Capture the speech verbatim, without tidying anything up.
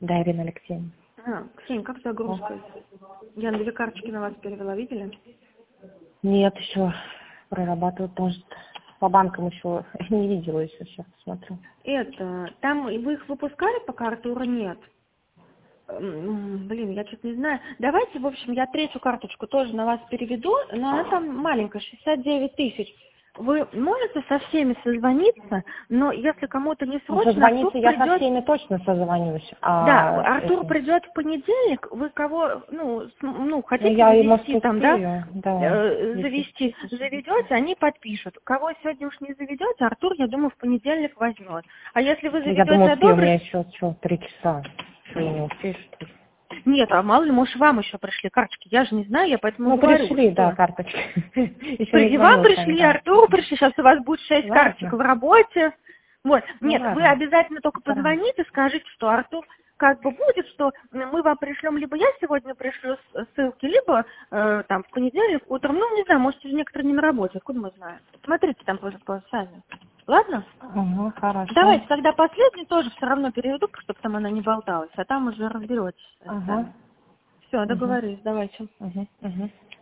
Да, Ирина Алексеевна. А, Ксения, как загрузка? Я на две карточки на вас перевела, видели? Нет, еще прорабатывают, может, по банкам еще не видела еще, сейчас смотрю. Это, там вы их выпускали, пока Артура нет? М, Блин, я что-то не знаю. Давайте, в общем, я третью карточку тоже на вас переведу, но она там маленькая, шестьдесят девять тысяч. Вы можете со всеми созвониться, но если кому-то не Ну, срочно, Артур созвониться я со придет... всеми точно созвонюсь. Да, А, Артур это... придет в понедельник, вы кого, ну, с- ну Ну, хотите я и, может, завести там, да, успею, да. э, Если... завести, заведете, они подпишут. Кого сегодня уж не заведете, Артур, я думаю, в понедельник возьмет. А если вы Я заведете, думаю, успею, у меня одобрит, еще что, три часа. Что, я не успею, что ли? нет, а мало ли, может, вам еще пришли карточки, я же не знаю, я поэтому Ну, говорю, пришли, да, что... карточки. Еще не И вам звонила с вами, пришли, и да. Артуру пришли, сейчас у вас будет шесть карточек Ладно, в работе. Вот. ну Нет, вы ладно, обязательно только постараемся. позвоните, скажите, что Артур как бы будет, что мы вам пришлем, либо я сегодня пришлю с- ссылки, либо э, там в понедельник утром, ну, не знаю, может, некоторые не на работе, откуда мы знаем. Смотрите там по, по сами. Ладно? Угу, хорошо. Давайте тогда последний тоже все равно переведу, чтобы там она не болталась, а там уже разберетесь Ага. сами. Все, Угу. договорились, давайте. Угу. Угу.